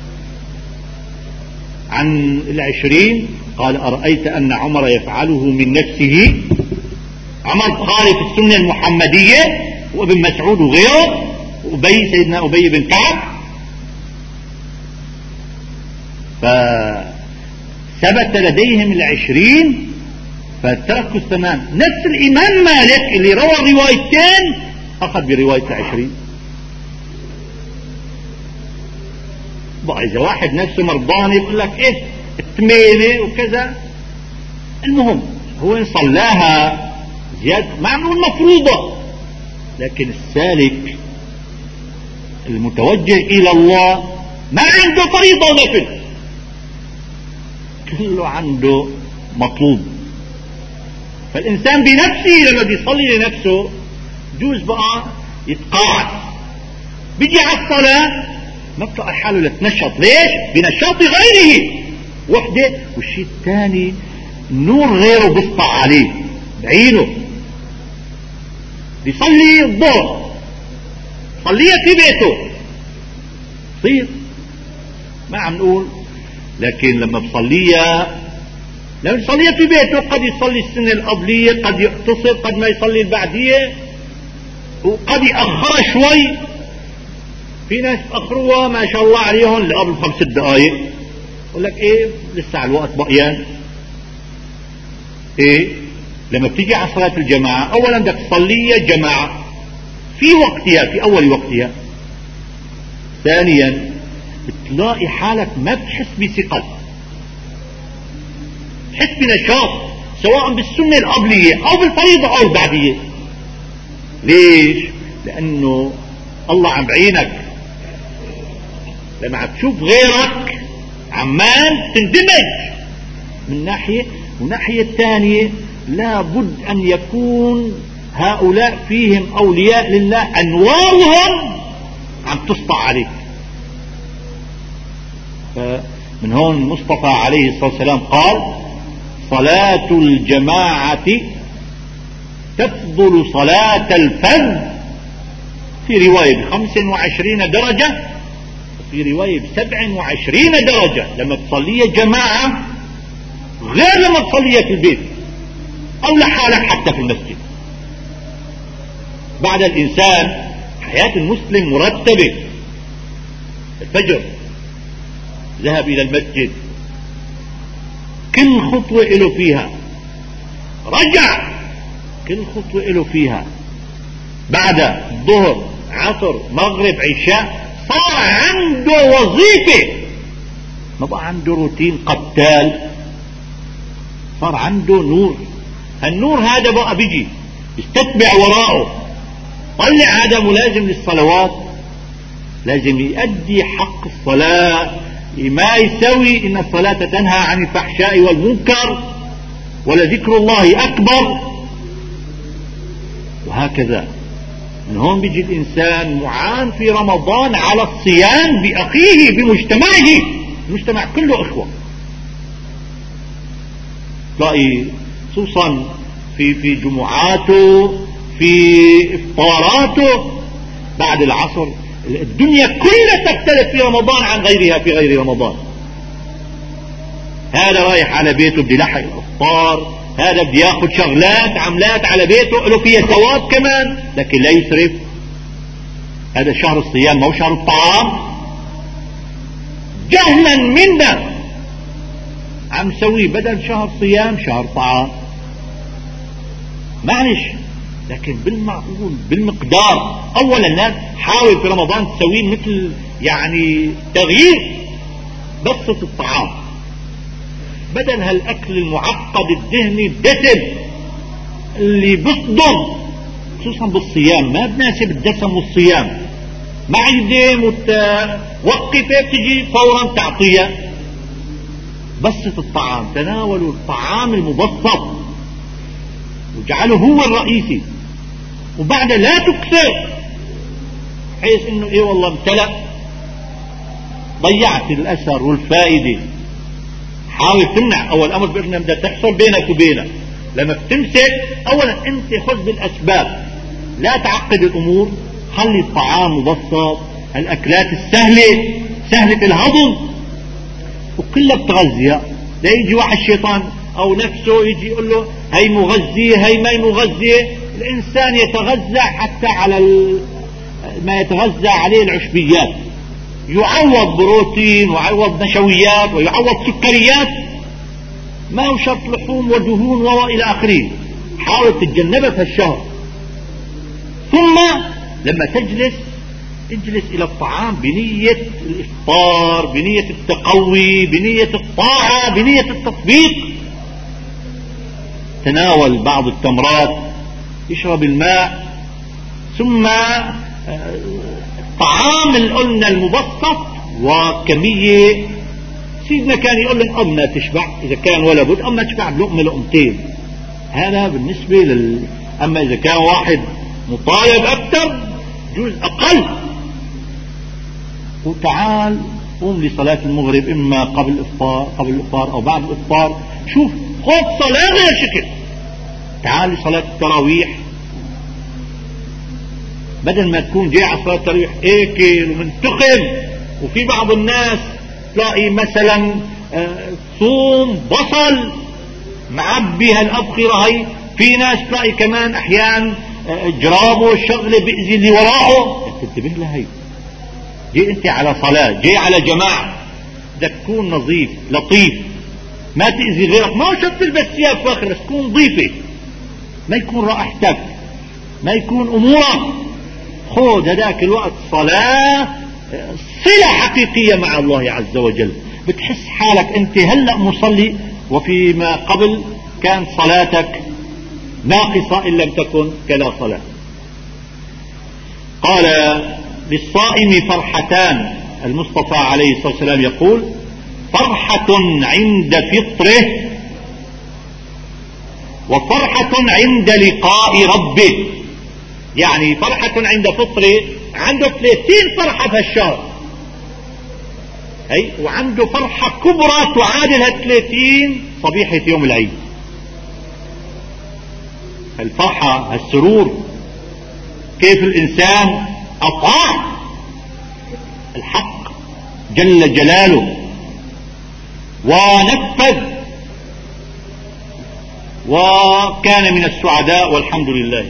عن العشرين قال أرأيت أن عمر يفعله من نفسه، عمر خالف السنة المحمدية وابن مسعود وغيره وأبي سيدنا أبي بن كعب، فثبت لديهم العشرين فتركوا الثمان. نفس الإمام مالك اللي روى الروايتين أخذ برواية العشرين. بقى إذا واحد نفسه مرضان يقول لك إيه الثمانية وكذا، المهم هو إن صلاها زيادة مع أنه المفروضة، لكن السالك المتوجه إلى الله ما عنده فريضة ونفل، كله عنده مطلوب. فالإنسان بنفسه لما بيصلي لنفسه جوز بقى يتقاعد، بيجي على الصلاة ما بتلاقي حاله لتنشط. ليش؟ بنشاط غيره وحده، والشيء الثاني نور غيره بيسطع عليه بعينه. بيصلي الظهر صليها في بيته صير ما عم نقول، لكن لما بصليها لما بصليها في بيته قد يصلي السنة القبلية، قد يقتصر، قد ما يصلي البعدية، وقد يأخرها شوي. في ناس أخروها ما شاء الله عليهم لقبل خمس دقائق، يقول لك ايه لسه على الوقت بقيان. ايه لما بتيجي على صلاة الجماعة اولا بدك تصليها جماعة في وقتها في اول وقتها، ثانيا بتلاقي حالك ما بتحس بثقل، تحس بنشاط سواء بالسنة القبلية او بالفريضة او البعدية. ليش؟ لانه الله عم بعينك، لما عم تشوف غيرك عمال تندمج من ناحية، وناحية الثانية لابد ان يكون هؤلاء فيهم اولياء لله انوارهم عم تسطع عليك. فمن هون المصطفى عليه الصلاة والسلام قال صلاة الجماعة تفضل صلاة الفرد، في رواية بخمس وعشرين درجة، في رواية بسبع وعشرين درجة لما تصليها جماعة غير لما تصليها في البيت او لحالك حتى في المسجد. بعد الانسان حياة المسلم مرتبة، الفجر ذهب الى المسجد كل خطوة له فيها، رجع كل خطوة له فيها، بعد الظهر عصر مغرب عشاء صار عنده وظيفة، ما بقى عنده روتين قتال، صار عنده نور. النور هذا بقى بيجي يستتبع وراءه، طلع هذا ملازم للصلوات لازم يؤدي حق الصلاة، ما يسوي ان الصلاة تنهى عن الفحشاء والمنكر ولذكر الله اكبر، وهكذا. من هون بيجي الانسان معان في رمضان على الصيام باخيه بمجتمعه، المجتمع كله اخوة. تلاقي خصوصا في في جمعاته في افطاراته بعد العصر الدنيا كلها تختلف في رمضان عن غيرها في غير رمضان. هذا رايح على بيته بدي يلحق الافطار، هذا بدي ياخذ شغلات عملات على بيته له فيها ثواب كمان، لكن لا يسرف. هذا شهر الصيام ما هو شهر الطعام، جهلا منا عم سوي بدل شهر صيام شهر طعام. معلش، لكن بالمعقول بالمقدار. اولا الناس حاول في رمضان تسويه مثل يعني تغيير، بسط الطعام بدل هالاكل المعقد الدهني الدسم اللي بصدم، خصوصا بالصيام ما بناسب الدسم والصيام، معدة متوقفة بتجي فورا تعطيها. بسط الطعام، تناولوا الطعام المبسط وجعله هو الرئيسي، وبعد لا تكثر، حيث انه ايه والله امتلأ ضيعت الأثر والفائدة. حاول تمنع. أول أمر بإذن بدها تحصل بينك وبينك. لما بتمسك أولا أنت خذ بالأسباب، لا تعقد الأمور، خلي الطعام مبسط، الأكلات السهلة سهلة الهضم وكلها بتغذيها. لا يجي واحد شيطان أو نفسه يجي يقول له هي مغذية هي ما مغذية. الإنسان يتغذى حتى على ما يتغذى عليه العشبيات، يعوض بروتين ويعوض نشويات ويعوض سكريات، ما هو شرط لحوم ودهون وإلى آخره. حاول تتجنبها في هالشهر. ثم لما تجلس اجلس إلى الطعام بنية الإفطار، بنية التقوي، بنية الطاعة، بنية التطبيق. تناول بعض التمرات، اشرب الماء. ثم الطعام اللي قلنا المبسط وكمية. سيدنا كان يقول لهم أما تشبع إذا كان ولا بد، أما تشبع بلقمة لقمتين. هذا بالنسبة لل... أما إذا كان واحد مطالب أكثر جزء أقل. وتعال قوم لصلاة المغرب، إما قبل الإفطار قبل الإفطار أو بعد الإفطار. شوف خذ صلاة غير شكل. تعال لصلاة التراويح، بدل ما تكون جاي على صلاة التراويح اكل ومنتقم. وفي بعض الناس تلاقي مثلا ثوم بصل معبي هالأبخرة هي. في ناس تلاقي كمان أحيان جرابه الشغلة بإذي اللي وراءه. تنتبه لهي. جاي انت على صلاة، جاي على جماعة، بدك تكون نظيف لطيف، ما تأذي غيرك. ما هو شرط تلبس ثياب فاخرة، بس تكون نظيفة، ما يكون رائحتك، ما يكون أمورك. خذ هذاك الوقت صلاة، صلة حقيقية مع الله عز وجل. بتحس حالك انت هلأ مصلي، وفيما قبل كان صلاتك ناقصة إن لم تكن كلا صلاة. قال للصائم فرحتان. المصطفى عليه الصلاة والسلام يقول فرحة عند فطره وفرحة عند لقاء ربه. يعني فرحة عند فطره، عنده ثلاثين فرحة في الشهر، هي وعنده فرحة كبرى تعادل هالثلاثين صبيحة يوم العيد. الفرحة السرور، كيف الإنسان أطاع الحق جل جلاله ونفذ وكان من السعداء والحمد لله.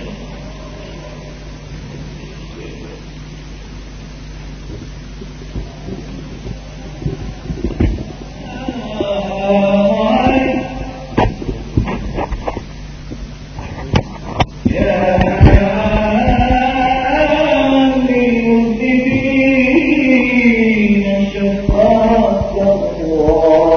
الله